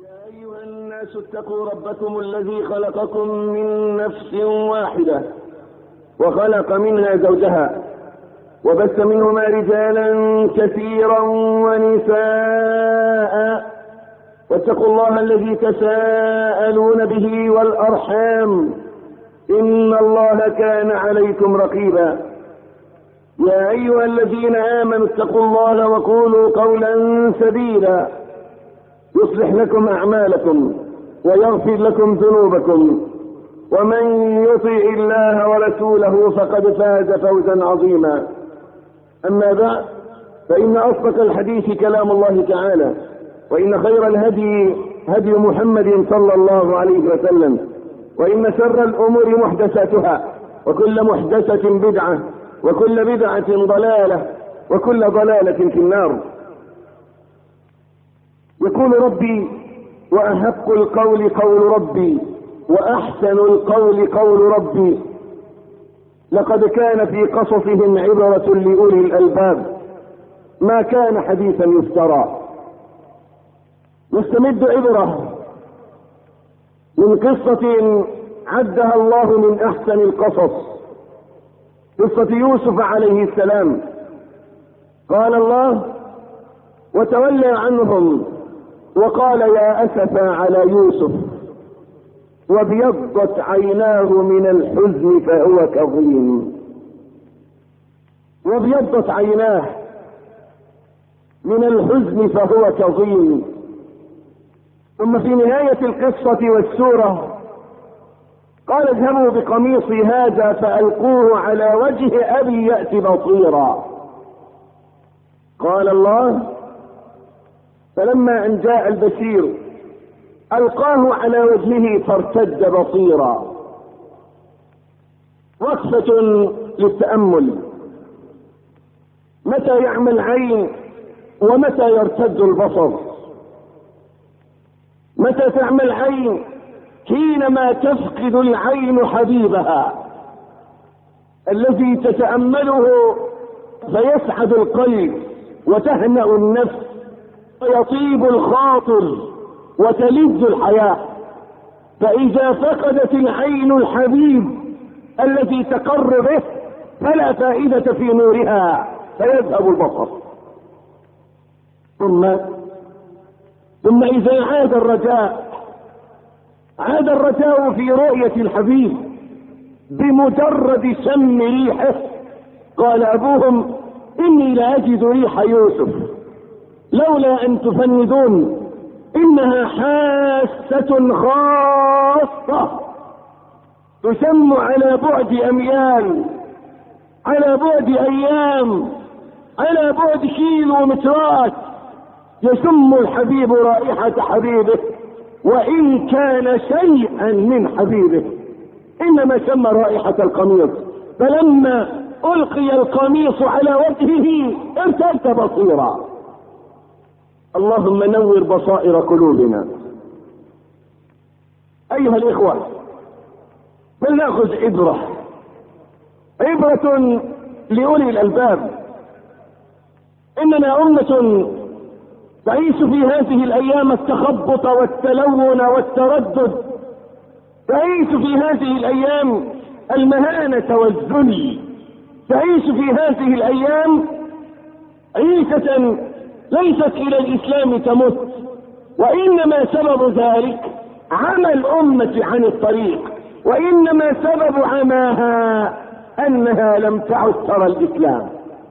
يا أيها الناس اتقوا ربكم الذي خلقكم من نفس واحدة وخلق منها زوجها وبث منهما رجالا كثيرا ونساء واتقوا الله الذي تساءلون به والأرحام إن الله كان عليكم رقيبا. يا أيها الذين آمنوا اتقوا الله وقولوا قولا سديدا يصلح لكم أعمالكم ويغفر لكم ذنوبكم ومن يطع الله ورسوله فقد فاز فوزا عظيما. أما بعد فإن أصدق الحديث كلام الله تعالى وإن خير الهدي هدي محمد صلى الله عليه وسلم وإن شر الأمور محدثاتها وكل محدثة بدعة وكل بدعة ضلالة وكل ضلالة في النار. يقول ربي وأحق القول قول ربي وأحسن القول قول ربي لقد كان في قصصهم عبرة لأولي الألباب ما كان حديثا يفترى. نستمد عبرة من قصة عدها الله من أحسن القصص، قصة يوسف عليه السلام. قال الله وتولى عنهم وقال يا أسفا على يوسف وابيضت عيناه من الحزن فهو كظيم. وابيضت عيناه من الحزن فهو كظيم. ثم في نهاية القصة والسورة قال اذهبوا بقميصي هذا فألقوه على وجه أبي يأتي بصيرا. قال الله فلما أن جاء البشير ألقاه على وجهه فارتد بصيرا. وقفة للتأمل، متى يعمى العين ومتى يرتد البصر؟ متى تعمى العين؟ حينما تفقد العين حبيبها الذي تتأمله فيسعد القلب وتهنأ النفس ويطيب الخاطر وتلذ الحياة. فإذا فقدت العين الحبيب الذي تقر به فلا فائدة في نورها فيذهب البصر. ثم إذا عاد الرجاء في رؤية الحبيب بمجرد شم ريحه. قال أبوهم إني لأجد ريح يوسف لولا أن تفندون إنها حاسة خاصة تشم على بعد أميال، على بعد أيام، على بعد كيلومترات يشم الحبيب رائحة حبيبه وإن كان شيئا من حبيبه، إنما شم رائحة القميص. فلما ألقي القميص على وجهه ارتد بصيرا. اللهم نور بصائر قلوبنا. أيها الإخوة فلنأخذ عبرة لأولي الألباب. إننا أمة تعيش في هذه الأيام التخبط والتلون والتردد، تعيش في هذه الأيام المهانة والذل، تعيش في هذه الأيام عيشة ليست إلى الإسلام تمت، وإنما سبب ذلك عمى الأمة عن الطريق، وإنما سبب عماها أنها لم تعد ترى الإسلام.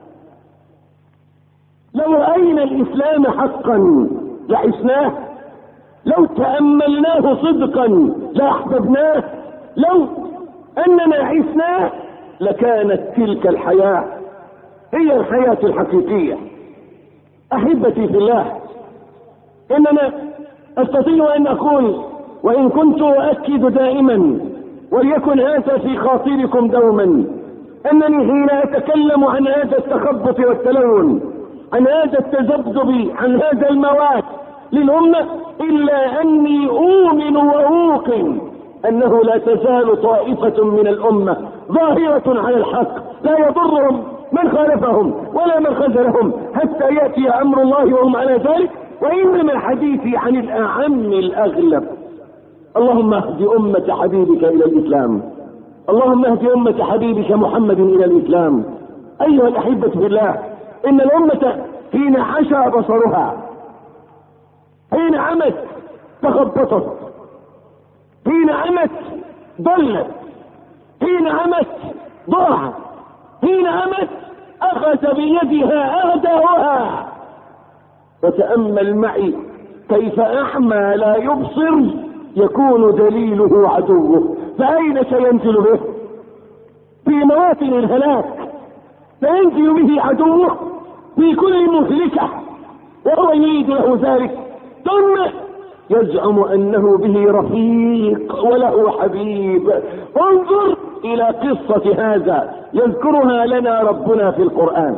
لو رأينا الإسلام حقا لعشناه، لو تأملناه صدقا لأحببناه، لو أننا عشناه لكانت تلك الحياة هي الحياة الحقيقية. أحبتي في الله، إننا أستطيع أن أقول وإن كنت أؤكد دائما وليكن هذا في خاطركم دوما أنني حين أتكلم عن هذا التخبط والتلون، عن هذا التذبذب، عن هذا الموات للأمة، إلا أني أؤمن وأوقن أنه لا تزال طائفة من الأمة ظاهرة على الحق لا يضرهم من خالفهم ولا من خذلهم حتى يأتي أمر الله وهم على ذلك، وإنما حديثي عن الأعم الأغلب. اللهم اهد أمة حبيبك إلى الإسلام، اللهم اهد أمة حبيبك محمد إلى الإسلام. أيها الأحبة في الله، إن الأمة حين عشى بصرها، حين عمت تخبطت، حين عمت ضلت، حين عمت ضاعت، حين عمت أخذ بيدها أهداها. وتأمل معي كيف أعمى لا يبصر يكون دليله عدوه، فأين سينزل به؟ في مواطن الهلاك سينزل به عدوه في كل مهلكة، وهو يريد له ذلك، ثم يزعم أنه به رفيق وله حبيب. انظر إلى قصة هذا يذكرها لنا ربنا في القرآن.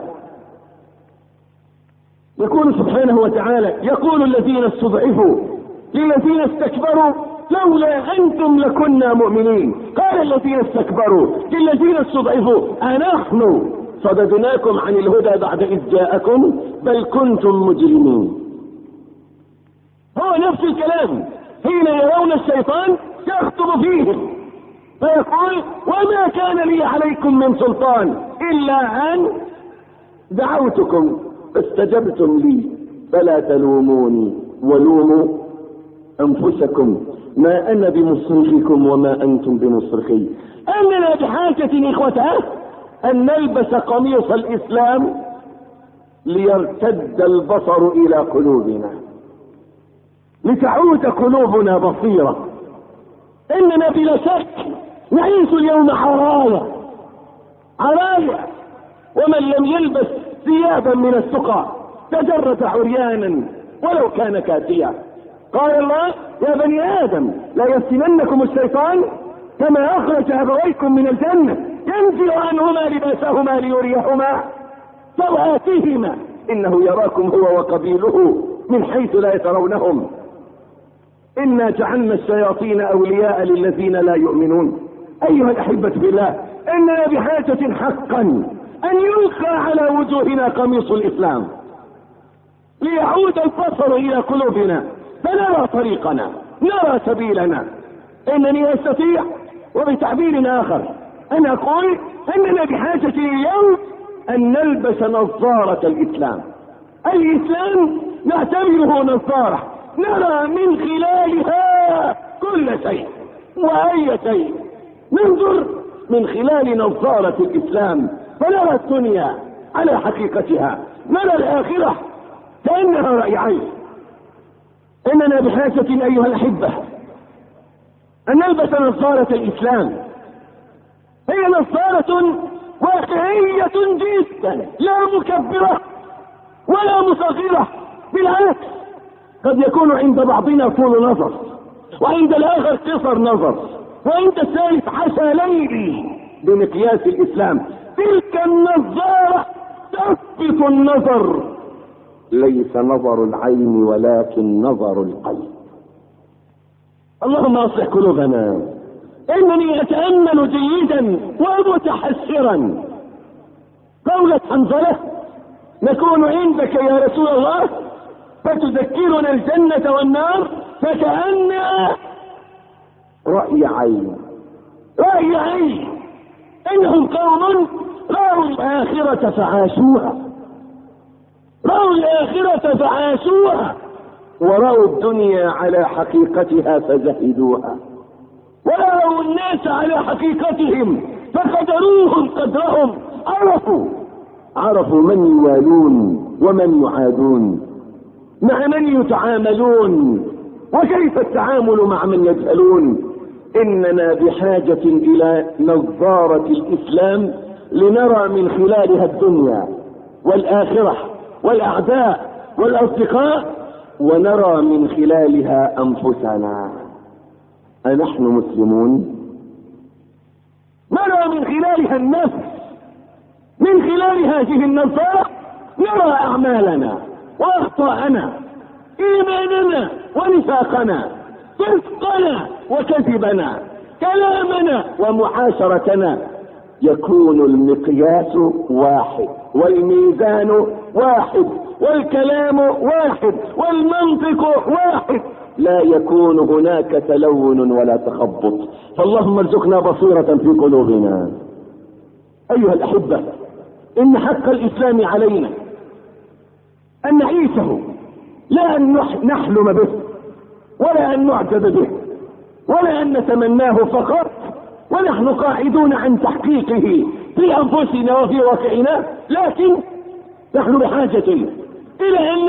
يقول سبحانه وتعالى: يقول الذين استضعفوا للذين استكبروا لولا أنتم لكنا مؤمنين. قال الذين استكبروا للذين استضعفوا أنحن صددناكم عن الهدى بعد إذ جاءكم بل كنتم مجرمين. هو نفس الكلام حين يرون الشيطان يخطب فيهم فيقول: وما كان لي عليكم من سلطان إلا أن دعوتكم فاستجبتم لي فلا تلوموني ولوموا أنفسكم ما أنا بمصرخكم وما أنتم بمصرخي. أننا بحاجة إخوتها أن نلبس قميص الإسلام ليرتد البصر إلى قلوبنا، لتعود قلوبنا بصيرة. إننا بلا شك نعيش اليوم عرايا، ومن لم يلبس ثيابا من السقى تجرد عريانا ولو كان كاسيا. قال الله: يا بني آدم لا يفتننكم الشيطان كما أخرج أبويكم من الجنة ينزع عنهما لباسهما ليريهما سوآتهما إنه يراكم هو وقبيله من حيث لا يترونهم إنا جعلنا الشياطين أولياء للذين لا يؤمنون. أيها الأحبة بالله، إننا بحاجة حقا أن يلقى على وجوهنا قميص الإسلام ليعود البصر إلى قلوبنا فنرى طريقنا، نرى سبيلنا. إنني أستطيع وبتعبير آخر أن أقول أننا بحاجة اليوم أن نلبس نظارة الإسلام. الإسلام نعتبره نظارة نرى من خلالها كل شيء وأي شيء. ننظر من خلال نظارة الإسلام فنرى الدنيا على حقيقتها، نرى الآخرة كأنها رأي عين. إننا بحاجة أيها الأحبة أن نلبس نظارة الإسلام. هي نظارة واقعية جدا، لا مكبرة ولا مصغرة، بالعكس قد يكون عند بعضنا طول نظر وعند الآخر قصر نظر وعند الثالث حشى ليلي بمقياس الإسلام. تلك النظارة تثبت النظر، ليس نظر العين ولكن نظر القلب. اللهم اصلح قلوبنا. انني اتأمل جيدا ومتحسرا قولة حنظلة: نكون عندك يا رسول الله فتذكرنا الجنة والنار فكأنها رأي عين. انهم قوم رأوا الآخرة فعاشوها ورأوا الدنيا على حقيقتها فزهدوها، ورأوا الناس على حقيقتهم فقدروهم قدرهم. عرفوا من يوالون ومن يعادون، مع من يتعاملون وكيف التعامل مع من يجهلون. إننا بحاجة إلى نظارة الإسلام لنرى من خلالها الدنيا والآخرة والأعداء والأصدقاء، ونرى من خلالها أنفسنا. أنحن مسلمون؟ نرى من خلالها النفس. من خلال هذه النظارة نرى أعمالنا وأخطاءنا، إيماننا ونفاقنا، صدقنا وكذبنا، كلامنا ومعاشرتنا. يكون المقياس واحد والميزان واحد والكلام واحد والمنطق واحد، لا يكون هناك تلون ولا تخبط. فاللهم ارزقنا بصيرة في قلوبنا. أيها الأحبة، إن حق الإسلام علينا أن نعيشه، لا أن نحلم به، ولا أن نعجب به، ولا أن نتمناه فقط ونحن قاعدون عن تحقيقه في أنفسنا وفي واقعنا، لكن نحن بحاجة إلى أن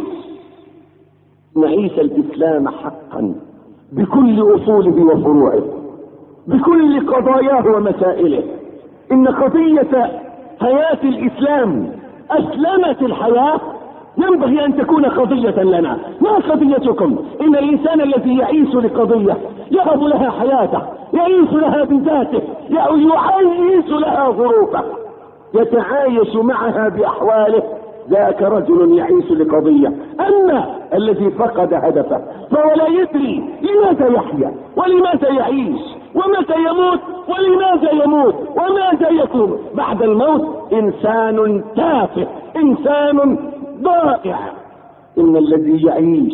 نعيش الإسلام حقا بكل أصوله وفروعه، بكل قضاياه ومسائله. إن قضية حياة الإسلام أسلمت الحياة ينبغي أن تكون قضية لنا، ما قضيتكم. إن الإنسان الذي يعيش لقضية يهب لها حياته، يعيش لها بذاته، يعيش لها ظروفه، يتعايش معها بأحواله، ذاك رجل يعيش لقضية. أما الذي فقد هدفه فهو لا يدري لماذا يحيا ولماذا يعيش ومتى يموت ولماذا يموت وماذا يكون بعد الموت، إنسان تافه، إنسان ضائع. إن الذي يعيش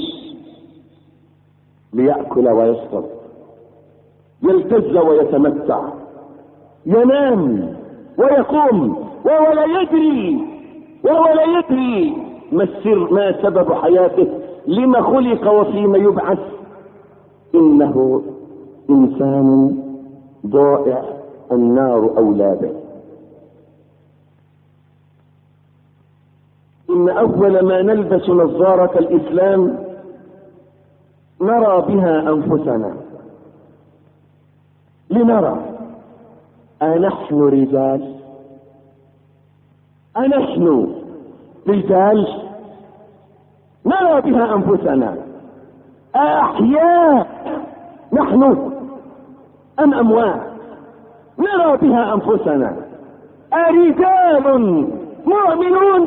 ليأكل ويشرب، يلتز ويتمتع، ينام ويقوم، وهو لا يدري ما السر، ما سبب حياته، لما خلق وفيما يبعث. إنه إنسان ضائع، النار أولى به. إن أول ما نلبس نظارة الإسلام نرى بها أنفسنا، لنرى أنحن رجال، أنحن رجال نرى بها أنفسنا، أحياء نحن أم أموات نرى بها أنفسنا، أرجال مؤمنون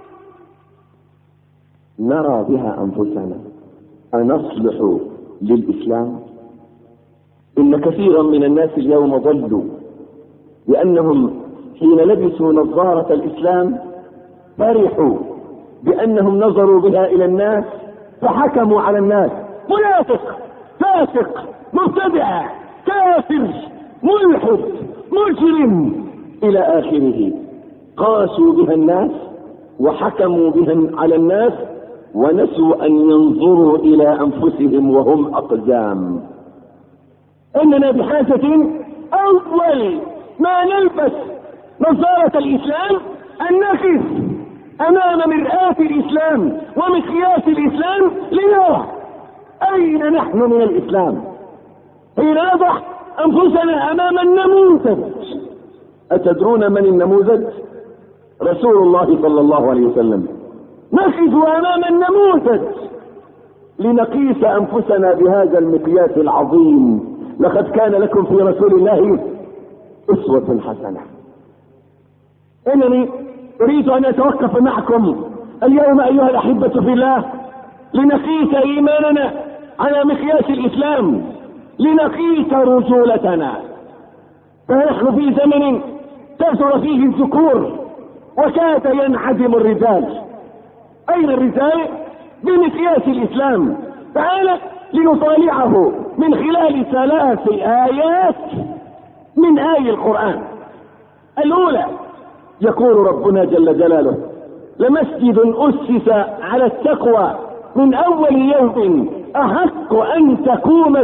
نرى بها أنفسنا، أنصلح للإسلام. إن كثيرا من الناس اليوم ضلوا لأنهم حين لبسوا نظارة الإسلام فرحوا بأنهم نظروا بها إلى الناس فحكموا على الناس، منافق، فاسق، مبتدع، كافر، ملحد، مجرم إلى آخره. قاسوا بها الناس وحكموا بها على الناس ونسوا أن ينظروا إلى أنفسهم وهم أقزام. إننا بحاجة أول ما نلبس نظارة الإسلام أن نقف أمام مرآة الإسلام ومقياس الإسلام لنرى أين نحن من الإسلام. حين نضع أنفسنا أمام النموذج، أتدرون من النموذج؟ رسول الله صلى الله عليه وسلم. نقف أمام النموذج لنقيس أنفسنا بهذا المقياس العظيم. لقد كان لكم في رسول الله أسوة حسنة. إنني أريد أن أتوقف معكم اليوم أيها الأحبة في الله لنقيس إيماننا على مقياس الإسلام، لنقيس رجولتنا. فنحن في زمن كثر فيه الذكور وكاد ينعدم الرجال. أين الرجال بمقياس الإسلام؟ تعالى لنطالعه من خلال 3 آيات من آي القرآن. الأولى يقول ربنا جل جلاله: لمسجد أسس على التقوى من أول يوم أحق أن تقوم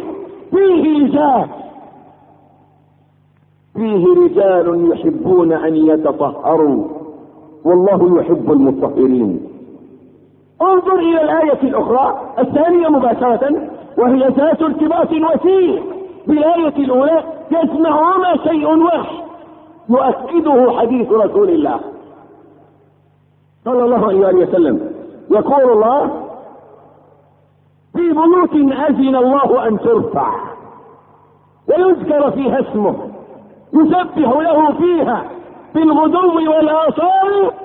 فيه رجال يحبون أن يتطهروا والله يحب المطهرين. انظر إلى الآية الأخرى الثانية مباشرة وهي ذات ارتباط وثيق بالآية الأولى، يسمعهما شيء واحد يؤكده حديث رسول الله صلى الله عليه وسلم. يقول الله: في بيوت أذن الله أن ترفع ويذكر فيها اسمه يسبح له فيها بالغدو والآصال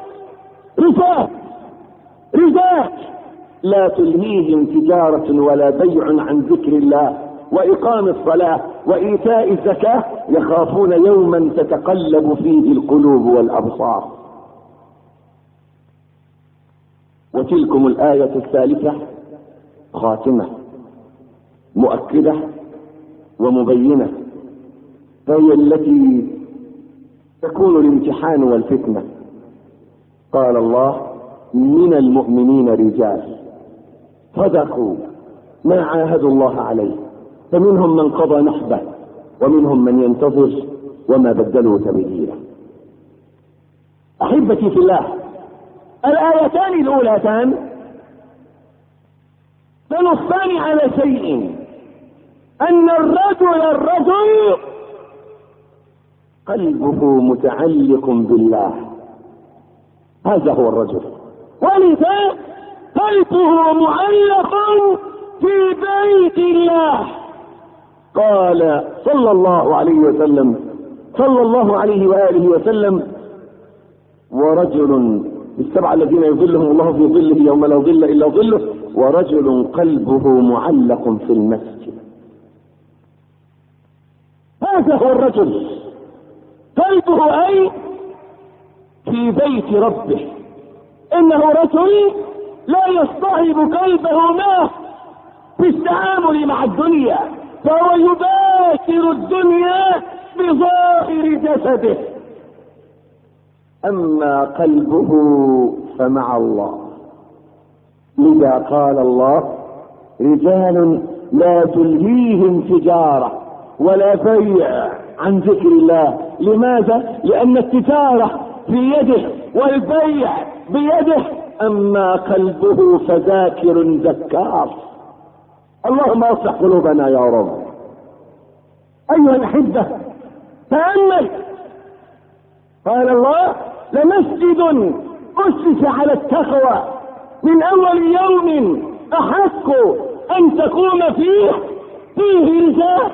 رجال لا تلهيهم تجارة ولا بيع عن ذكر الله وإقام الصلاة وإيتاء الزكاة يخافون يوما تتقلب فيه القلوب والأبصار. وتلكم الآية الثالثة خاتمة مؤكدة ومبينة، فهي التي تكون الامتحان والفتنة. قال الله: من المؤمنين رجال صدقوا ما عاهدوا الله عليه، فمنهم من قضى نحبه ومنهم من ينتظر وما بدلوا تبديلا. أحبتي في الله، الآيتان الأولتان تنصان على شيء: أن الرجل قلبه متعلق بالله، هذا هو الرجل، ولذا قلبه معلق في بيت الله. قال صلى الله عليه وآله وسلم: ورجل السبعة الذين يظلهم الله في ظله يوم لا ظل إلا ظله، ورجل قلبه معلق في المسجد. هذا هو الرجل، قلبه أي في بيت ربه. إنه رجل لا يصطحب قلبه معه في التعامل مع الدنيا، فهو يباشر الدنيا بظاهر جسده، أما قلبه فمع الله. لذا قال الله: رجال لا تلهيهم تجارة ولا بيع عن ذكر الله. لماذا؟ لأن التجارة في يده والبيع بيده، أما قلبه فذاكر ذكار. اللهم اصلح قلوبنا يا رب. أيها الأحبة، تأمل، قال الله: لمسجد أسس على التقوى من أول يوم أحق أن تقوم فيه رجال.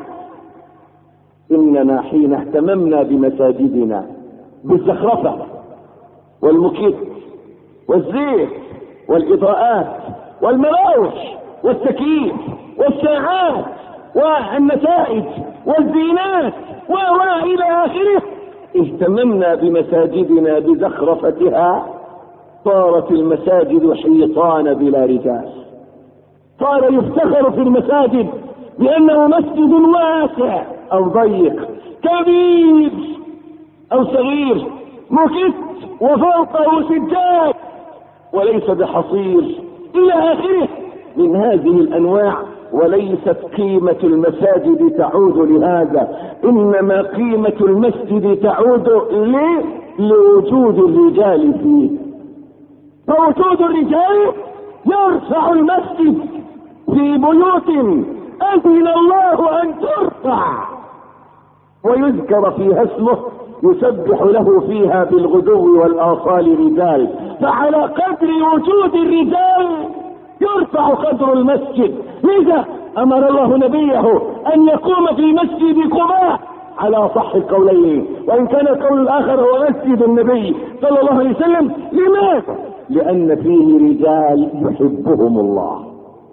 إننا حين اهتممنا بمساجدنا بالزخرفة والمكيف والزيت والإضاءات والمراوح والتكييف والساعات والنتائج والزينات وإلى آخره، اهتممنا بمساجدنا بزخرفتها، صارت المساجد حيطان بلا رجال. صار يفتخر في المساجد بأنه مسجد واسع أو ضيق، كبير أو صغير، مكت وفوقه سجاد وليس بحصير إلى آخره من هذه الأنواع. وليست قيمة المساجد تعود لهذا، إنما قيمة المسجد تعود لوجود الرجال فيه. فوجود الرجال يرفع المسجد في بيوت أذن الله أن ترفع ويذكر فيها اسمه، يسبح له فيها بالغدو والآصال رجال. فعلى قدر وجود الرجال يرفع قدر المسجد. لذا أمر الله نبيه أن يقوم في مسجد قباء على صح القولين، وإن كان القول الآخر هو مسجد النبي صلى الله عليه وسلم. لماذا؟ لأن فيه رجال يحبهم الله،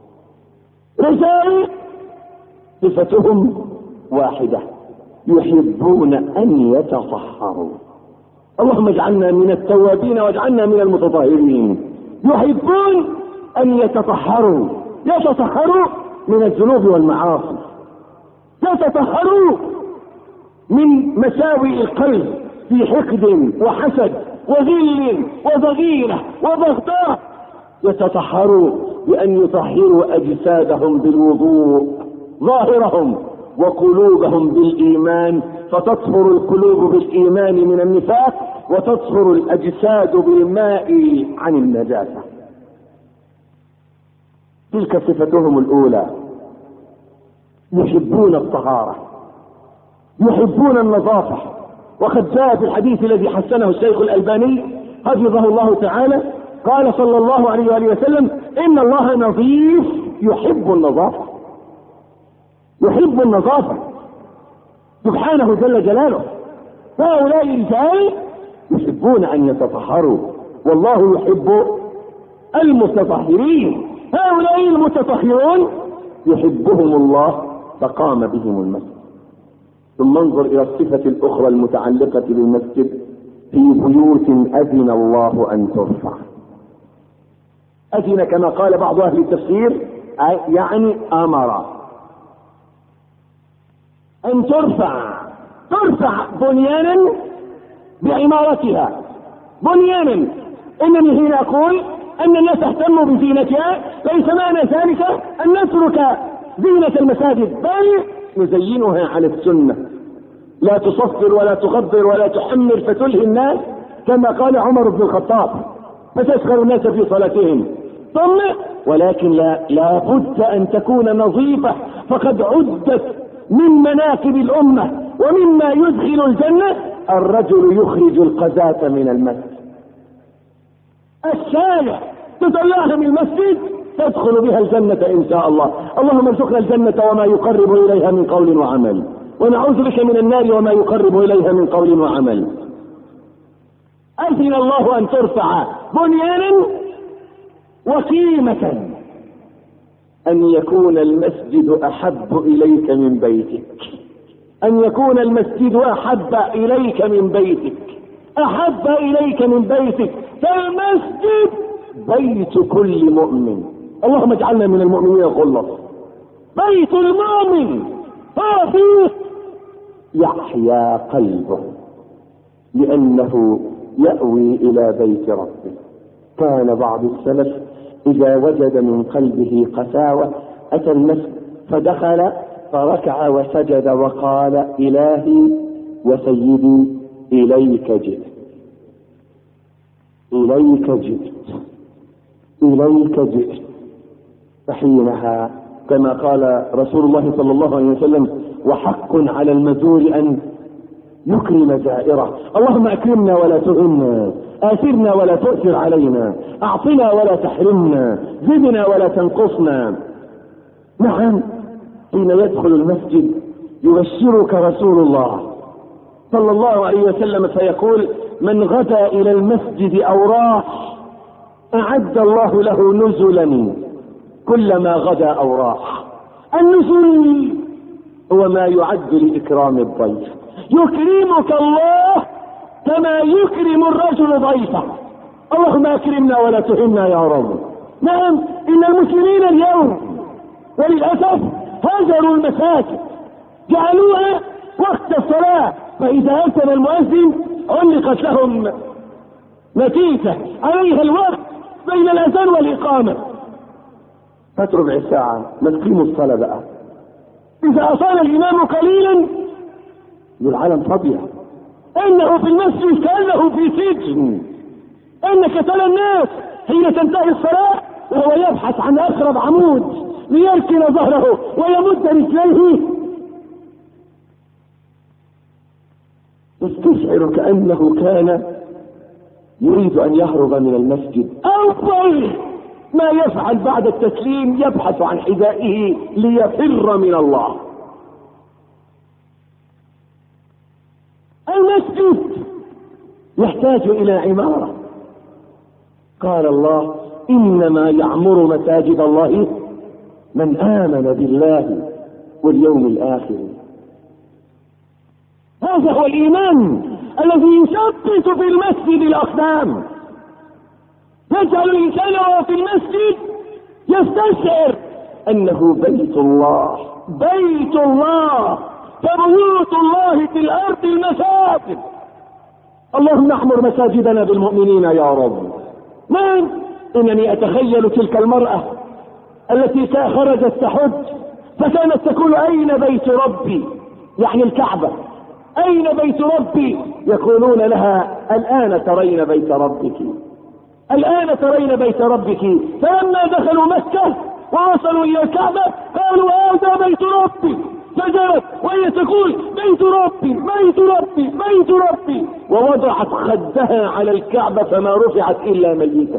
رجال صفتهم واحدة، يحبون أن يتطهروا. اللهم اجعلنا من التوابين واجعلنا من المتطهرين. يحبون أن يتطهروا من الذنوب والمعاصي، يتطهروا من مساوئ القلب في حقد وحسد وذل وضغينة وبغضاء. يتطهروا بأن يطهروا أجسادهم بالوضوء، ظاهرهم وقلوبهم بالإيمان، فتطهر القلوب بالإيمان من النفاق، وتطهر الأجساد بالماء عن النجاسة. تلك صفتهم الأولى، يحبون الطهارة، يحبون النظافة. وقد جاء في الحديث الذي حسنه الشيخ الألباني حفظه الله تعالى، قال صلى الله عليه وآله وسلم: إن الله نظيف يحب النظافة، يحب النظافة سبحانه جل جلاله. فهؤلاء الرجال يحبون أن يتطهروا، والله يحب المتطهرين. هؤلاء المتطهرون يحبهم الله فقام بهم المسجد. ثم انظر إلى الصفة الأخرى المتعلقة بالمسجد: في بيوت أذن الله أن ترفع. أذن كما قال بعض أهل التفسير يعني أمر أن ترفع بنيانا بعمارتها، بنيانا. إنني حين أقول أن الناس اهتموا بزينتها ليس معنى ذلك أن نترك زينة المساجد، بل نزينها على السنة، لا تصفر ولا تغبر ولا تحمر فتلهي الناس كما قال عمر بن الخطاب فتسخر الناس في صلاتهم. ثم ولكن لا بد أن تكون نظيفة، فقد عدت من مناكب الأمة ومما يدخل الجنة الرجل يخرج القذاة من المسجد. الشارع تطلعها من المسجد تدخل بها الجنة إن شاء الله. اللهم ارزقنا الجنة وما يقرب إليها من قول وعمل، ونعوذ بك من النار وما يقرب إليها من قول وعمل. أذن الله أن ترفع بنيانا وقيمة، أن يكون المسجد أحب إليك من بيتك، أن يكون المسجد أحب إليك من بيتك، أحب إليك من بيتك. فالمسجد بيت كل مؤمن، اللهم اجعلنا من المؤمنين الخلص. بيت المؤمن هو فيه يحيا قلبه لأنه يأوي إلى بيت ربه. كان بعض السلف إذا وجد من قلبه قساوة أتى المسجد فدخل فركع وسجد وقال إلهي وسيدي إليك جئت، إليك جئت، إليك جئت. فحينها كما قال رسول الله صلى الله عليه وسلم وحق على المزور أن يكرم زائره. اللهم أكرمنا ولا تهنا، آثرنا ولا تؤثر علينا، أعطنا ولا تحرمنا، زدنا ولا تنقصنا. نعم، حين يدخل المسجد يبشرك رسول الله صلى الله عليه وسلم فيقول من غدا إلى المسجد أو راح أعد الله له نزلا كلما غدا أو راح. النزل هو ما يعد لإكرام الضيف، يكرمك الله كما يكرم الرجل ضيفه. اللهم اكرمنا ولا تهنا يا رب. نعم، ان المسلمين اليوم وللاسف هاجروا المساجد، جعلوها وقت الصلاه، فاذا اذن المؤذن علقت لهم نتيجه عليها الوقت بين الاذان والاقامه. فات ربع ساعه ما تقيموا الصلاه بقى. اذا اصال الامام قليلا العالم فاضيه، انه في المسجد كانه في سجن. انك ترى الناس حين تنتهي الصلاه وهو يبحث عن اقرب عمود ليركن ظهره ويمد رجليه، تستشعر كانه كان يريد ان يهرب من المسجد. اول ما يفعل بعد التسليم يبحث عن حذائه ليفر من الله. المسجد يحتاج الى عمارة. قال الله انما يعمر مساجد الله من آمن بالله واليوم الآخر. هذا هو الإيمان الذي يثبت في المسجد الأقدام، يجعل الإنسان وهو في المسجد يستشعر أنه بيت الله، بيت الله، فبيوت الله في الأرض المساجد. اللهم اعمر مساجدنا بالمؤمنين يا رب. نعم، إنني أتخيل تلك المرأة التي خرجت تحج فكانت تقول أين بيت ربي، يعني الكعبة، أين بيت ربي؟ يقولون لها الآن ترين بيت ربك، الآن ترين بيت ربك. فلما دخلوا مكة ووصلوا إلى الكعبة قالوا هذا بيت ربي، فجرت وهي تقول بيت ربي بيت ربي بيت ربي، ووضعت خدها على الكعبة فما رفعت إلا ميتة.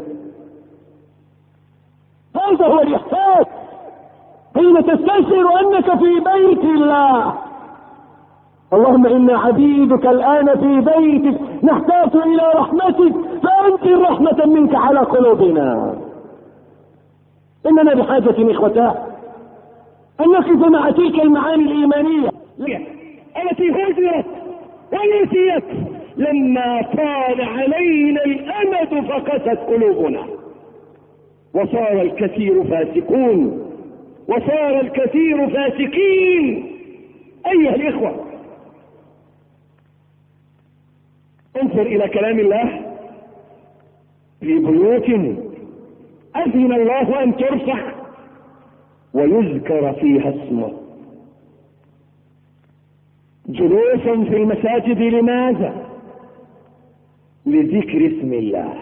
هذا هو الإحساس حين تستشعر أنك في بيت الله. اللهم إنا عبيدك الآن في بيتك نحتاج إلى رحمتك فأنزل رحمة منك على قلوبنا. إننا بحاجة إخوتاه أن نقف مع تلك المعاني الإيمانية التي هجرت ونسيت لما كان علينا الأمد فقست قلوبنا. وصار الكثير فاسقون، وصار الكثير فاسقين. أيها الإخوة، انظر إلى كلام الله: في بيوت أذن الله أن ترفع ويذكر فيها اسمه. جلوس في المساجد لماذا؟ لذكر اسم الله،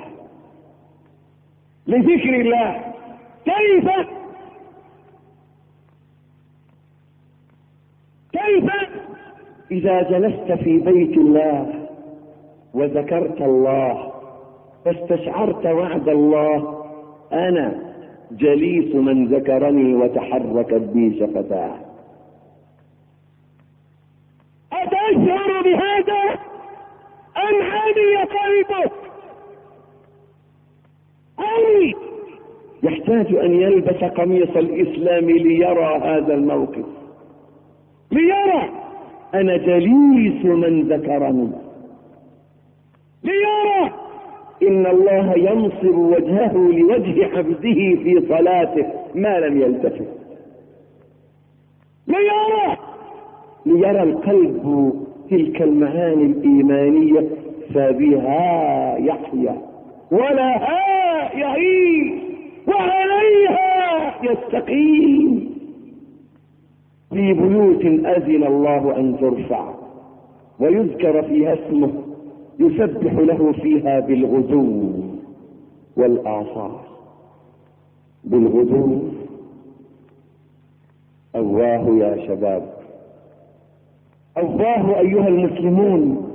لذكر الله. كيف إذا جلست في بيت الله وذكرت الله فاستشعرت وعد الله: أنا جليس من ذكرني وتحركت بي شفتاه. أتشعر بهذا أم عمي قلبك؟ عمي يحتاج أن يلبس قميص الإسلام ليرى هذا الموقف، ليرى أنا جليس من ذكرني، ليرى إن الله ينصب وجهه لوجه عبده في صلاته ما لم يلتفت، ليرى القلب تلك المعاني الإيمانية فبها يحيا ولها يعيش وعليها يستقيم. في بيوت أذن الله أن ترفع ويذكر فيها اسمه يسبح له فيها بالغدو والآصال. بالغدو الله يا شباب، الله أيها المسلمون،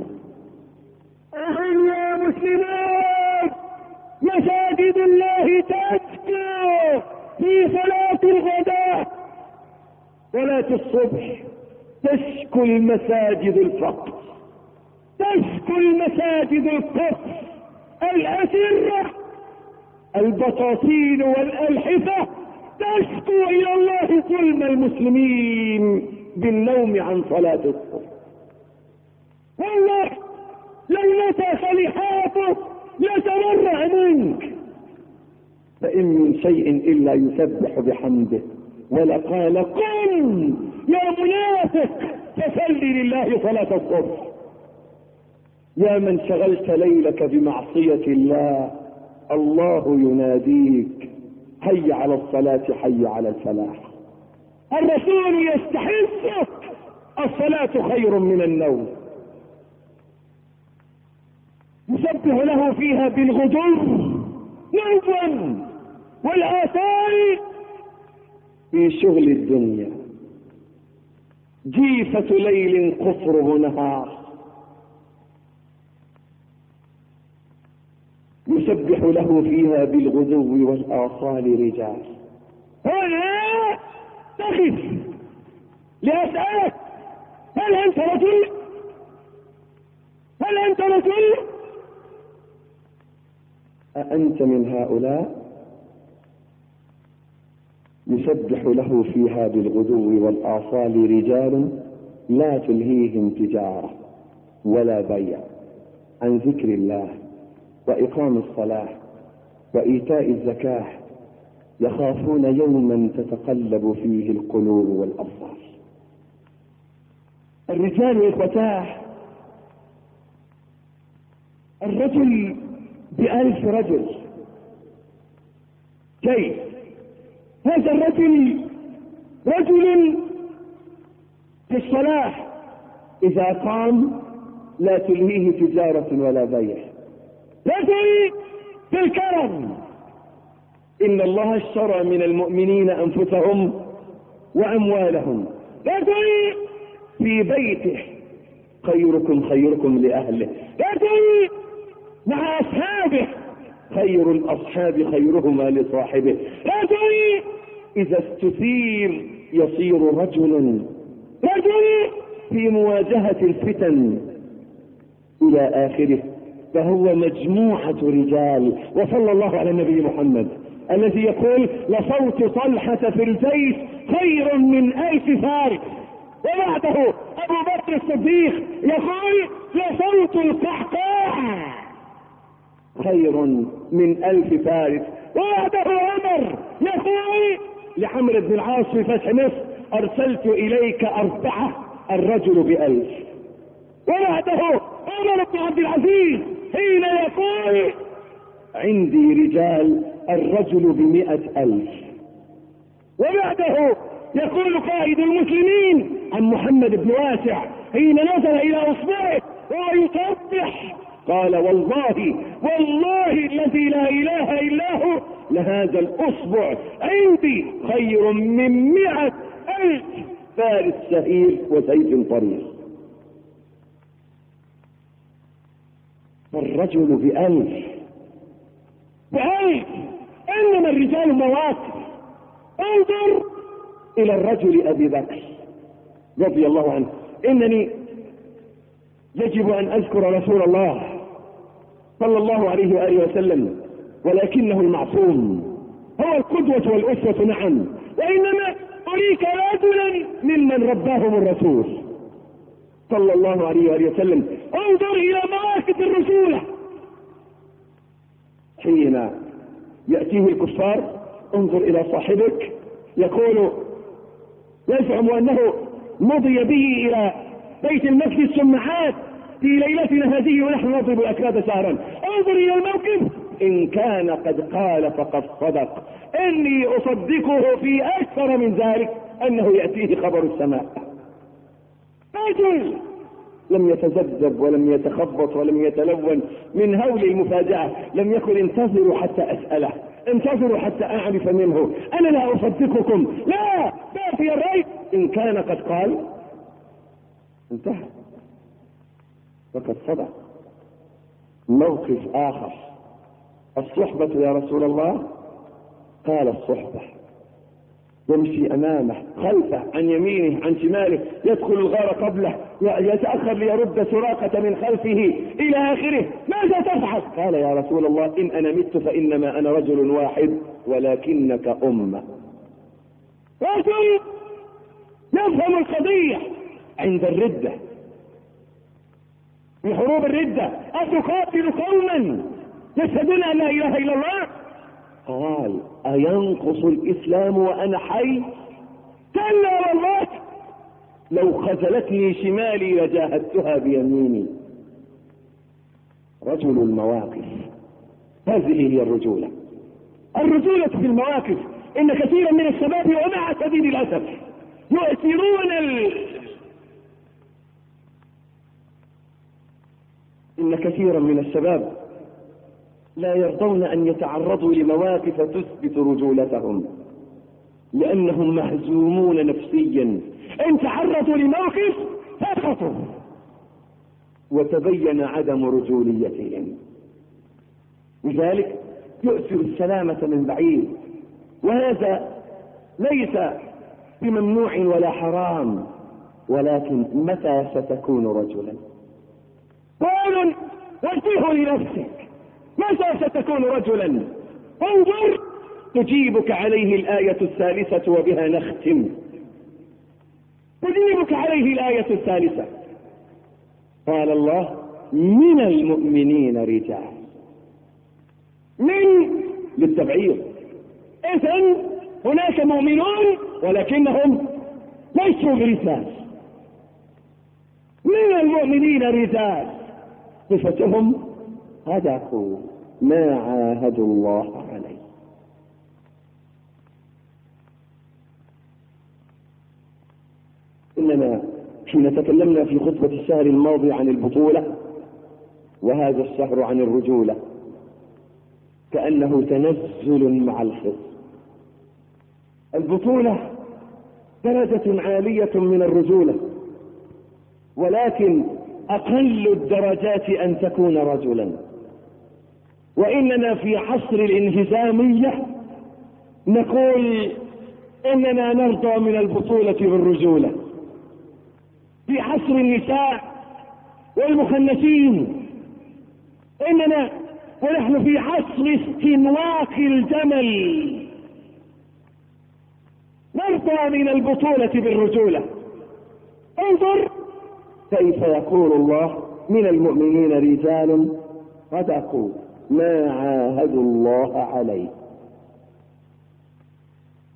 يا مسلمون، مساجد الله تسكو في صلاة الغداء، صلاة الصبح تسكو المساجد الفقر، تسكو المساجد القدس، الأسرة، البطاطين والألحفة تشكو إلى الله ظلم المسلمين بالنوم عن صلاة الصبح. والله لو نسخ لحافظ لتمرع منك، فإن من شيء إلا يسبح بحمده، ولقال: قم يا منافق فصل لله صلاة الصبح. يا من شغلت ليلك بمعصية الله، الله يناديك: حي على الصلاة، حي على الفلاح. الرسول يستحثك: الصلاة خير من النوم. يسبح له فيها بالغدو نوما والآثار في شغل الدنيا، جيفة ليل قصره نهار. يسبح له فيها بالغدو والآصال رجال. هنا تقف لأسألك: هل أنت رجل؟ هل أنت رجل؟ أأنت من هؤلاء؟ يسبح له فيها بالغدو والآصال رجال لا تلهيهم تجارة ولا بيع عن ذكر الله وإقام الصلاة وإيتاء الزكاة، يخافون يوما تتقلب فيه القلوب والأبصار. الرجال إخوتاه، الرجل ب1000 رجل. كيف؟ هذا الرجل رجل في الصلاة إذا قام لا تلهيه تجارة ولا بيع. رجل في الكرم، إن الله اشترى من المؤمنين أنفسهم وأموالهم. رجل في بيته، خيركم خيركم لأهله. رجل مع أصحابه، خير الأصحاب خيرهما لصاحبه. رجل إذا استثير يصير رجلا. رجل في مواجهة الفتن إلى آخره، فهو مجموعة رجال. وصلى الله على النبي محمد الذي يقول: لصوت طلحة في الجيش خير من 1000 فارس. وبعده أبو بكر الصديق يقول: لصوت القحقاع خير من 1000 فارس. وبعده عمر يقول لعمرو بن العاص في فتح مصر: ارسلت اليك 4 الرجل ب1000. وبعده عمر بن عبد العزيز حين يقول: عندي رجال الرجل ب100,000. وبعده يقول قائد المسلمين عن محمد بن واسع حين نزل الى اصبعه وهو يصبح قال: والله الذي لا اله الا هو لهذا الاصبع عندي خير من 100,000 فارس سهيل وسيف طريق. الرجل ب1000 انما الرجال مواقف. انظر الى الرجل ابي بكر رضي الله عنه. انني يجب ان اذكر رسول الله صلى الله عليه وآله وسلم، ولكنه المعصوم هو القدوة والأسوة نعم، وإنما أريك رجلا ممن رباهم الرسول صلى الله عليه وآله وسلم. انظر إلى مواقف الرسولة حين يأتيه الكفار. انظر إلى صاحبك يقول يزعم أنه مضي به إلى بيت المقدس ثم عاد في ليلتنا هذه ونحن نضرب الأكباد سهرا. انظر إلى الموقف. إن كان قد قال فقد صدق. إني أصدقه في أكثر من ذلك أنه يأتيه خبر السماء. رجل لم يتذبذب ولم يتخبط ولم يتلون من هول المفاجأة. لم يكن انتظروا حتى أسأله، انتظروا حتى أعرف منه، أنا لا أصدقكم، لا في الرأي. إن كان قد قال انتهى فقد صدق. موقف آخر: الصحبة يا رسول الله. قال: الصحبة. يمشي أمامه خلفه عن يمينه عن شماله، يدخل الغار قبله، يتأخر ليرد سراقة من خلفه إلى آخره. ماذا تفعل؟ قال: يا رسول الله إن أنا مت فإنما أنا رجل واحد ولكنك أمة. رجل يفهم القضية عند الردة، في حروب الردة: أتقاتل قوما يشهدون أن لا إله إلا الله؟ قال: أينقص الإسلام وأنا حي؟ كلا والله، لو خذلتني شمالي لجاهدتها بيميني. رجل المواقف. هذه هي الرجولة. الرجولة في المواقف. إن كثيرا من الشباب ومع شديد الأسف يؤثرون إن كثيرا من الشباب لا يرضون أن يتعرضوا لمواقف تثبت رجولتهم، لأنهم مهزومون نفسيا. إن تعرضوا لموقف سقطوا وتبين عدم رجوليتهم. لذلك يؤثر السلامة من بعيد، وهذا ليس بممنوع ولا حرام، ولكن متى ستكون رجلا؟ قول وجهه لنفسك: متى ستكون رجلا؟ انظر، تجيبك عليه الآية الثالثة وبها نختم. تجيبك عليه الآية الثالثة. قال الله: من المؤمنين رجال. من للتبعير. إذن هناك مؤمنون ولكنهم ليسوا برجال. من المؤمنين رجال صفتهم صدقوا ما عاهدوا الله عليه. إننا حين تكلمنا في خطبة الشهر الماضي عن البطولة، وهذا الشهر عن الرجولة، كأنه تنزل مع الخصم. البطولة درجة عالية من الرجولة، ولكن أقل الدرجات أن تكون رجلا. وإننا في عصر الانهزامية نقول إننا نرضى من البطولة بالرجولة. في عصر النساء والمخنثين إننا ونحن في عصر استنواق الجمل نرضى من البطولة بالرجولة. انظر كيف يقول الله: من المؤمنين رجال صدقوا ما عاهدوا الله عليه.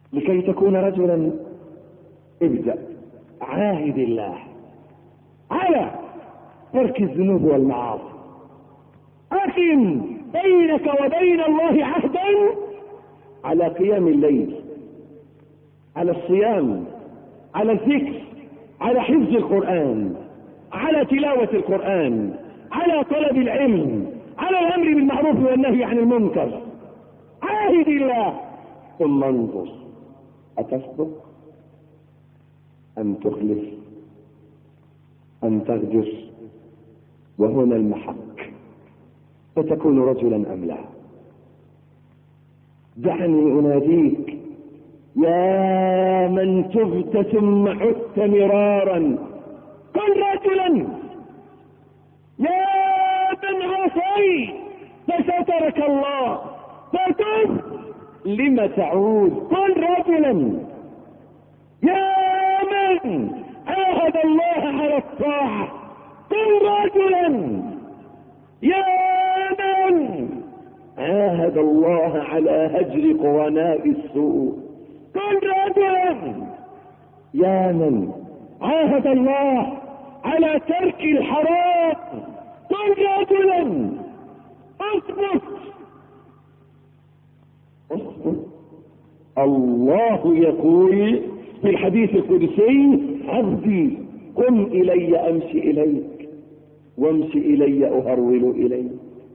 لكي تكون رجلا ابدأ عاهد الله على ترك الذنوب والمعاصي. أقم بينك وبين الله عهدا على قيام الليل، على الصيام، على الذكر، على حفظ القرآن، على تلاوة القرآن، على طلب العلم، على الأمر بالمعروف والنهي عن المنكر. عاهد الله ثم انظر أتصدق أم تخلف أم تغجر، وهنا المحك، فتكون رجلا أم لا. دعني أناديك يا من تبت ثم عدت مرارا، كن رجلا. يا من عصيت فسترك الله فتب، لم تعود؟ كن رجلا. يا من عاهد الله على الطاعة، كن رجلا. يا من عاهد الله على هجر قرناء السوء، كن رجلا. يا من عاهد الله على ترك الحرام، كن رجلا. اثبت اثبت. الله يقول في الحديث القدسي: عبدي قم إلي أمشي إليك، وامشي إلي أهرول إليك.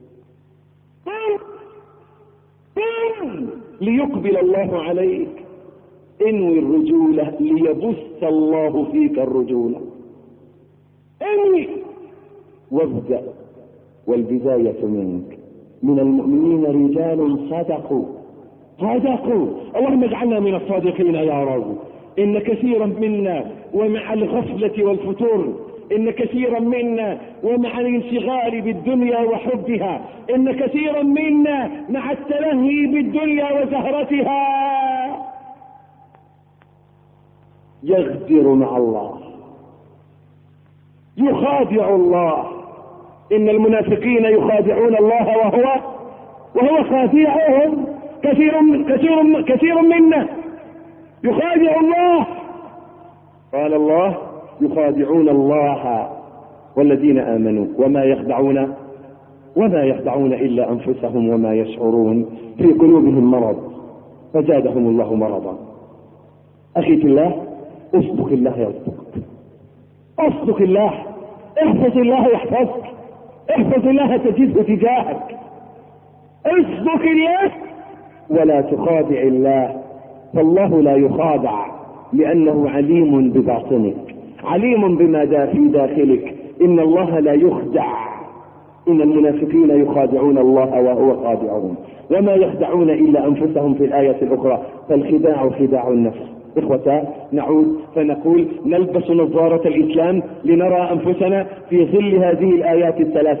قم ليقبل الله عليك. انوي الرجولة ليبث الله فيك الرجولة. انوي وابدأ، والبداية منك. من المؤمنين رجال صدقوا. اللهم اجعلنا من الصادقين يا رب. إن كثيرا منا ومع الغفلة والفتور، إن كثيرا منا ومع الانشغال بالدنيا وحبها، إن كثيرا منا مع التلهي بالدنيا وزهرتها يغدر مع الله، يخادع الله. إن المنافقين يخادعون الله وهو خادعهم. كثير منا يخادع الله. قال الله: يخادعون الله والذين آمنوا وما يخدعون إلا أنفسهم وما يشعرون. في قلوبهم مرض فزادهم الله مرضا. أخي في الله، اصدق الله يصدقك. اصدق الله، احفظ الله يحفظك، احفظ الله تجده تجاهك. اصدق الله ولا تخادع الله، فالله لا يخادع، لأنه عليم بباطنك، عليم بما في داخلك. إن الله لا يخدع. إن المنافقين يخادعون الله وهو خادعهم، وما يخدعون إلا أنفسهم في الآية الأخرى. فالخداع خداع النفس. إخوتا، نعود فنقول: نلبس نظارة الإسلام لنرى أنفسنا في ظل هذه الآيات الثلاث.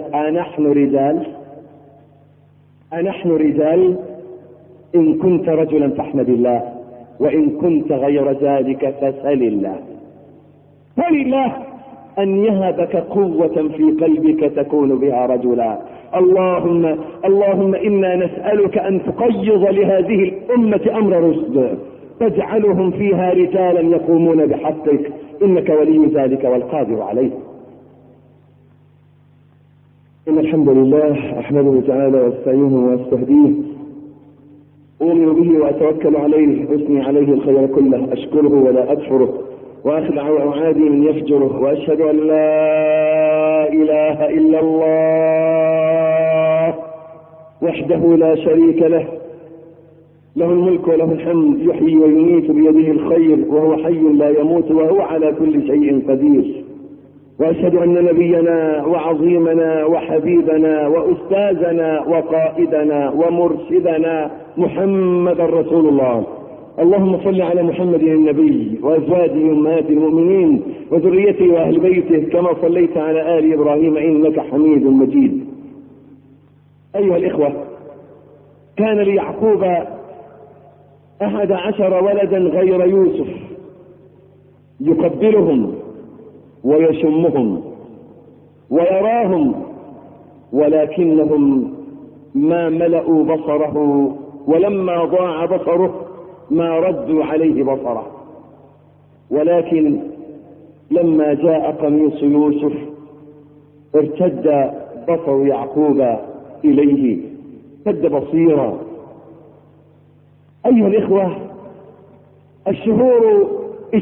أنحن رجال؟ إن كنت رجلا فاحمد الله، وإن كنت غير ذلك فسل الله. سل الله أن يهبك قوة في قلبك تكون بها رجلا. اللهم إنا نسألك أن تقيض لهذه الأمة أمر رشد، تجعلهم فيها رجالا يقومون بحقك، إنك ولي ذلك والقادر عليه. إن الحمد لله أحمده تعالى واستعينه واستهديه، أؤمن به وأتوكل عليه، أثني عليه الخير كله، أشكره ولا أكفره، وأخلع وأعادي من يفجره، وأشهد أن لا إله إلا الله وحده لا شريك له، له الملك وله الحمد، يحيي ويميت بيده الخير، وهو حي لا يموت، وهو على كل شيء قدير. وأشهد أن نبينا وعظيمنا وحبيبنا وأستاذنا وقائدنا ومرشدنا محمد رسول الله. اللهم صل على محمد النبي وأزواجه أمهات المؤمنين وذريته وأهل بيته كما صليت على آل إبراهيم إنك حميد مجيد. أيها الإخوة، كان ليعقوب 11 ولدا غير يوسف، يقبلهم ويشمهم ويراهم، ولكنهم ما ملأوا بصره. ولما ضاع بصره ما ردوا عليه بصره. ولكن لما جاء قميص يوسف ارتد بصر يعقوب إليه، ارتد بصيرا. أيها الإخوة، الشهور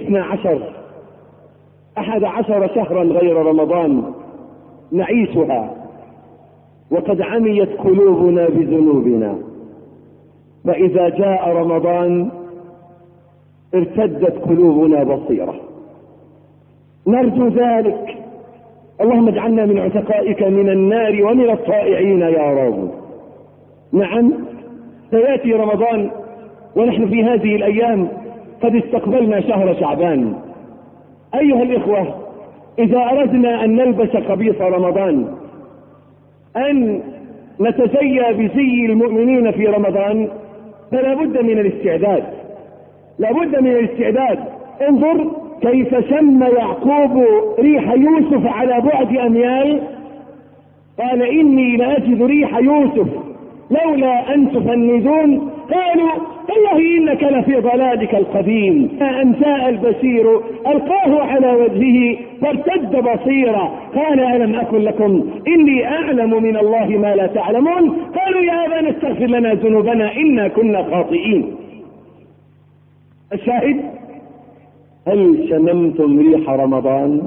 11 شهرا غير رمضان نعيشها، وقد عميت قلوبنا بذنوبنا، فإذا جاء رمضان ارتدت قلوبنا بصيرة. نرجو ذلك. اللهم اجعلنا من عتقائك من النار ومن الطائعين يا رب. نعم، سيأتي رمضان ونحن في هذه الأيام قد استقبلنا شهر شعبان. أيها الإخوة، إذا أردنا أن نلبس قميص رمضان، أن نتزيى بزي المؤمنين في رمضان، فلا بد من الاستعداد، لا بد من الاستعداد. انظر كيف شم يعقوب ريح يوسف على بعد أميال، قال إني لأجد ريح يوسف لولا أن تفندون، قالوا والله إنك لفي ضلالك القديم. أن جاء البصير ألقاه على وجهه فارتد بصيرا، قال ألم أقل لكم إني أعلم من الله ما لا تعلمون؟ قالوا يا أبانا استغفر لنا ذنوبنا إنا كنا خاطئين. الشاهد: هل شممتم ريح رمضان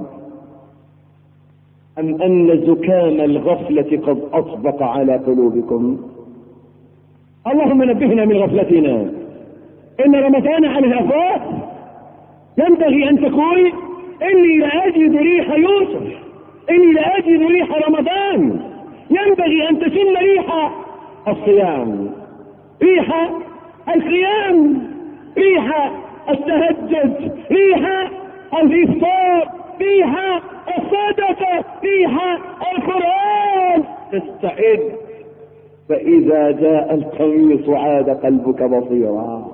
أم أن زكام الغفلة قد أطبق على قلوبكم؟ اللهم نبهنا من غفلتنا. إن رمضان على الأفواه ينبغي أن تقول إني لأجد ريح يوسف، إني لأجد ريح رمضان. ينبغي أن تشم ريح الصيام، ريح القيام، ريح التهجد، ريح الإفطار، ريح الصدقة، ريح القرآن. تستعد، فإذا جاء القميص عاد قلبك بصيرا.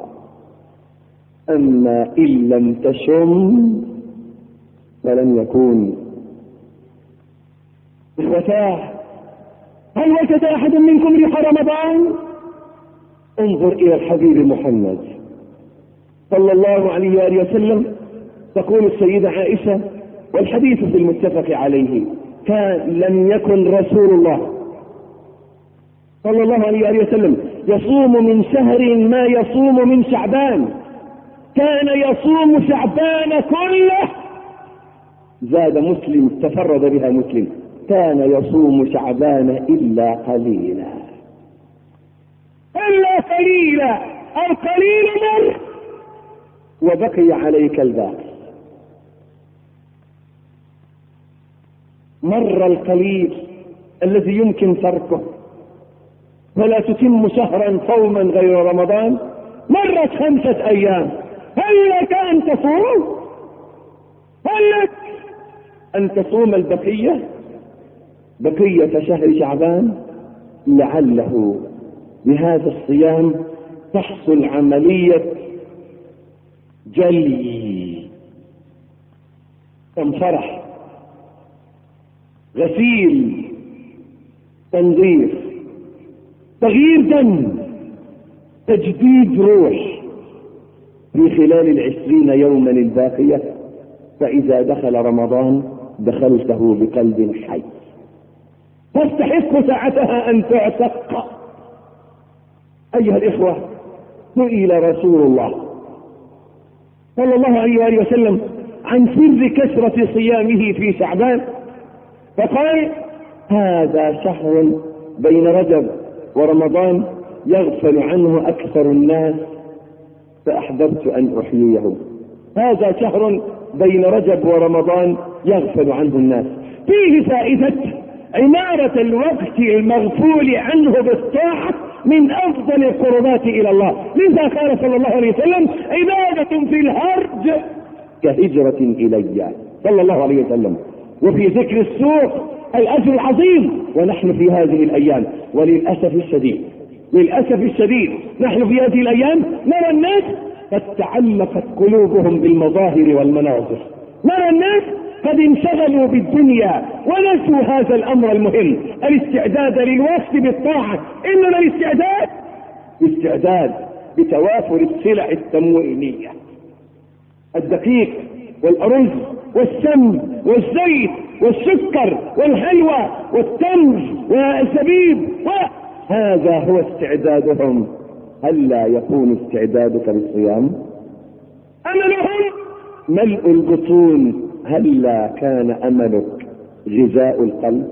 أما إن لم تشم فلن يكون. إخوتاه، هل وجد أحد منكم ريح رمضان؟ انظر إلى الحبيب محمد صلى الله عليه وآله وسلم. تقول السيدة عائشة، والحديث في المتفق عليه، لم يكن رسول الله صلى الله عليه وآله وسلم يصوم من شهر ما يصوم من شعبان، كان يصوم شعبان كله. زاد مسلم، تفرد بها مسلم، كان يصوم شعبان إلا قليلا، إلا قليلا، القليل مر وبقي عليك الباقي. مر القليل الذي يمكن تركه، فلا تتم شهرا صوما غير رمضان. مرت 5 أيام، هل لك أن تصوم؟ هل لك أن تصوم البقية، بقية شهر شعبان؟ لعله بهذا الصيام تحصل عملية جلي، فرح، غسيل، تنظيف، تغيير دم، تجديد روح في خلال 20 يوما الباقية. فإذا دخل رمضان دخلته بقلب حي، تستحق ساعتها أن تعتق. أيها الإخوة، سئل رسول الله صلى الله عليه وآله وسلم عن سر كثرة صيامه في شعبان، فقال: هذا شهر بين رجب ورمضان يغفل عنه أكثر الناس، فأحببت أن أحييه. هذا شهر بين رجب ورمضان يغفل عنه الناس، فيه فائدة عمارة الوقت المغفول عنه بالطاعة من أفضل القربات إلى الله. لذا قال صلى الله عليه وسلم: عبادة في الهرج كهجرة إلي، صلى الله عليه وسلم. وفي ذكر السوق الأجر العظيم. ونحن في هذه الأيام وللأسف الشديد نحن في هذه الأيام نرى الناس قد تعلقت قلوبهم بالمظاهر والمناظر، نرى الناس قد انشغلوا بالدنيا ونسوا هذا الأمر المهم، الاستعداد للوقت بالطاعة. إنما الاستعداد بتوافر السلع التموينية، الدقيق والأرز والسمن والزيت والسكر والحلوى والتمر والزبيب، هذا هو استعدادهم. هلا يكون استعدادك للصيام؟ أملهم ملء البطون، هلا كان أملك غذاء القلب؟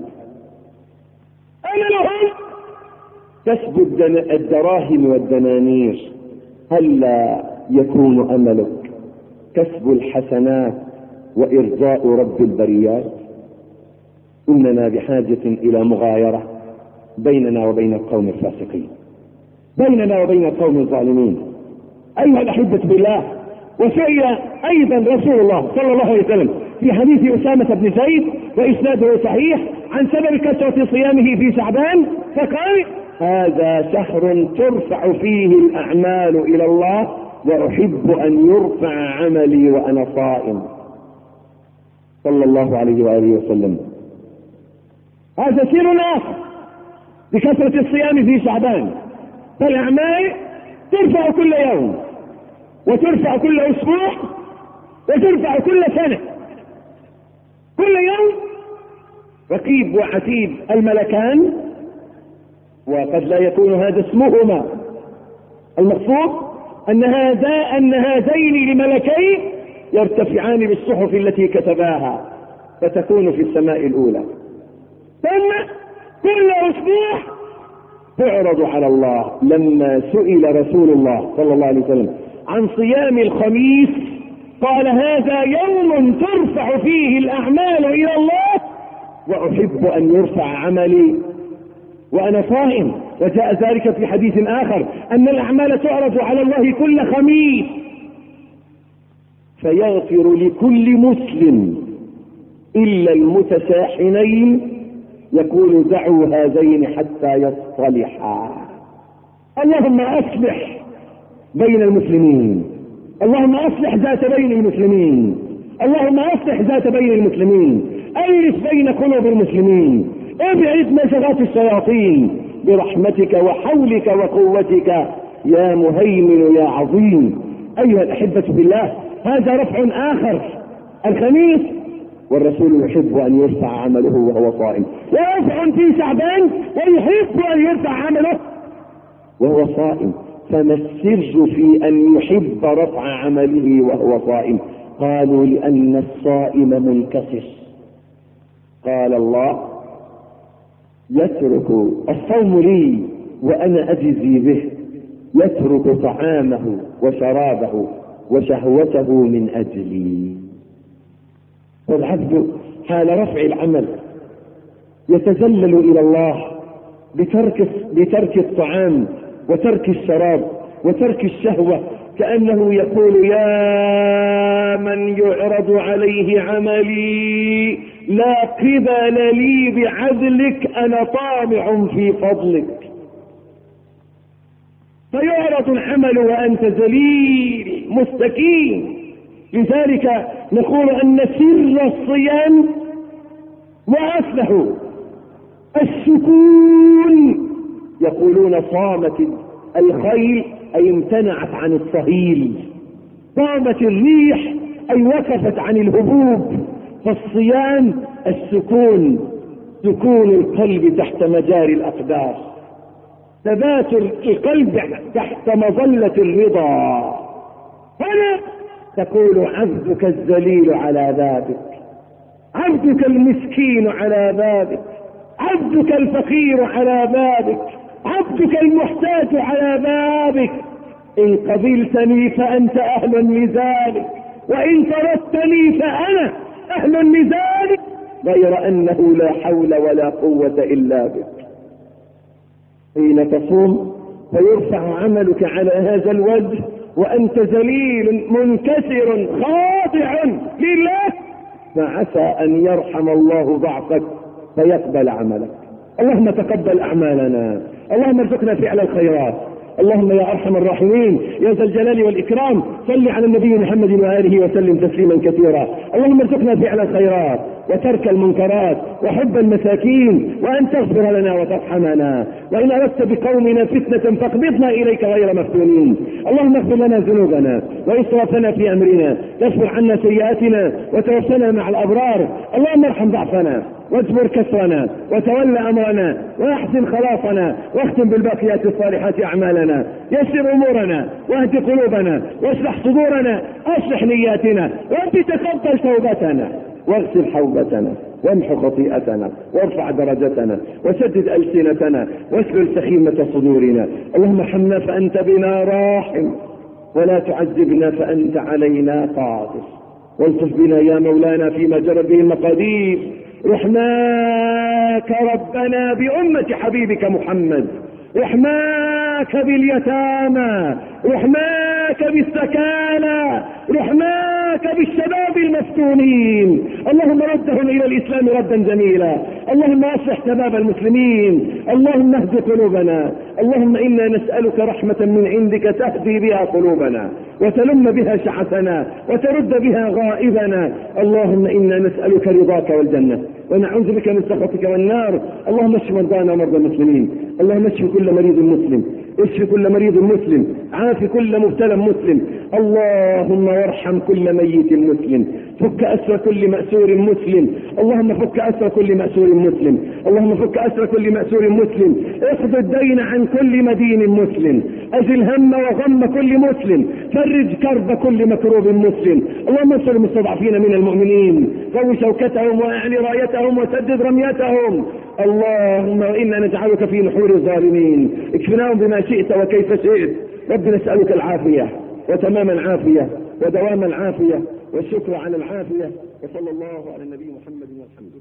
أملهم كسب الدراهم والدنانير، هلا يكون أملك كسب الحسنات وإرضاء رب البريات؟ إننا بحاجة إلى مغايرة بيننا وبين القوم الفاسقين، بيننا وبين القوم الظالمين. أيها الأحبة بالله، وسئل أيضا رسول الله صلى الله عليه وسلم في حديث أسامة بن زيد وإسناده صحيح عن سبب كثرة صيامه في شعبان، فقال: هذا شهر ترفع فيه الأعمال إلى الله، وأحب أن يرفع عملي وأنا صائم، صلى الله عليه وآله وسلم. هذا سر آخر بكثرة الصيام في شعبان، فالأعمال ترفع كل يوم، وترفع كل أسبوع، وترفع كل سنة، كل يوم. رقيب وعتيد الملكان، وقد لا يكون هذا اسمهما، المقصود أن هذين لملكين يرتفعان بالصحف التي كتباها فتكون في السماء الأولى، ثم كل أسبوع تعرض على الله. لما سئل رسول الله صلى الله عليه وسلم عن صيام الخميس قال: هذا يوم ترفع فيه الأعمال إلى الله، وأحب أن يرفع عملي وأنا صائم. وجاء ذلك في حديث آخر أن الأعمال تعرض على الله كل خميس، فيغفر لكل مسلم إلا المتساحنين، يقول: دعوا هذين حتى يصطلحا. اللهم أصلح بين المسلمين، اللهم أصلح ذات بين المسلمين، اللهم أصلح ذات بين المسلمين، ألف بين قلوب المسلمين، ابعد نزغات الشياطين برحمتك وحولك وقوتك يا مهيمن يا عظيم. أيها الأحبة بالله، هذا رفع آخر الخميس، والرسول يحب أن يرفع عمله وهو صائم، ورفع في شعبان ويحب أن يرفع عمله وهو صائم. فما السر في أن يحب رفع عمله وهو صائم؟ قالوا: لأن الصائم منكسر. قال الله: يترك الصوم لي وأنا أجزي به، يترك طعامه وشرابه وشهوته من أجلي. والعبد حال رفع العمل يتذلل إلى الله بترك الطعام وترك الشراب وترك الشهوة، كأنه يقول: يا من يعرض عليه عملي لا قبل لي بعدلك، أنا طامع في فضلك. فيعرض العمل وأنت ذليل مستكين. لذلك نقول أن سر الصيام وأصله السكون. يقولون: صامت الخيل أي امتنعت عن الصهيل، صامت الريح أي وقفت عن الهبوب. فالصيام السكون، سكون القلب تحت مجاري الأقدار، ثبات القلب تحت مظلة الرضا. هنا تقول: عبدك الذليل على بابك، عبدك المسكين على بابك، عبدك الفقير على بابك، عبدك المحتاج على بابك. إن قبلتني فأنت أهل لذلك، وإن تركتني فأنا أهل لذلك، غير أنه لا حول ولا قوة إلا بك. حين تصوم فيرفع عملك على هذا الوجه وأنت ذليل منكسر خاضع لله، فعسى أن يرحم الله ضعفك فيقبل عملك. اللهم تقبل أعمالنا، اللهم ارزقنا فعل الخيرات. اللهم يا أرحم الراحمين يا ذا الجلال والإكرام، صل على النبي محمد وآله وسلم تسليما كثيرا. اللهم ارزقنا فعل الخيرات وترك المنكرات وحب المساكين، وأن تغفر لنا وترحمنا، وإن أردت بقومنا فتنة فاقبضنا إليك غير مفتونين. اللهم اغفر لنا ذنوبنا وإسرافنا في أمرنا، تغفر عنا سيئاتنا وتوفنا مع الأبرار. اللهم ارحم ضعفنا واجبر كسرنا وتولى أمرنا وأحسن خلاصنا، واختم بالباقيات الصالحات أعمالنا، يسر أمورنا واهد قلوبنا واشرح صدورنا، أصلح نياتنا، وأنت تقبل توبتنا، واغسل حوبتنا وامحو خطيئتنا وارفع درجتنا وسدد ألسنتنا واسلل سخيمة صدورنا. اللهم ارحمنا فأنت بنا راحم، ولا تعذبنا فأنت علينا قادر، والطف بنا يا مولانا فيما جرت به المقادير. رحماك ربنا بأمة حبيبك محمد، رحماك باليتامى، رحماك بالسكالى، رحماك بالشباب المفتونين. اللهم ردهم إلى الإسلام ردا جميلا، اللهم أصلح شباب المسلمين، اللهم اهد قلوبنا. اللهم إنا نسألك رحمة من عندك تهدي بها قلوبنا وتلم بها شعثنا وترد بها غائبنا. اللهم إنا نسألك رضاك والجنة ونعوذ بك من سخطك والنار. اللهم اشف مرضانا ومرضى المسلمين، اللهم اشف كل مريض مسلم، اشف كل مريض مسلم، عاف كل مبتلى مسلم. اللهم وارحم كل ميت مسلم، فك أسر كل مأسور مسلم. اللهم فك أسر كل مأسور مسلم، اللهم فك أسر كل مأسور مسلم. اقض الدين عن كل مدين مسلم، أزل هم وغم كل مسلم، فرج كرب كل مكروب مسلم. اللهم انصر المستضعفين من المؤمنين، قو شوكتهم واعل رايتهم وسدد رميتهم. اللهم إنا نجعلك في نحور الظالمين، اكفناهم بما شئت وكيف شئت. رب نسألك العافية وتمام العافية ودوام العافية والشكر على العافية. وصلى الله على النبي محمد والحمد لله.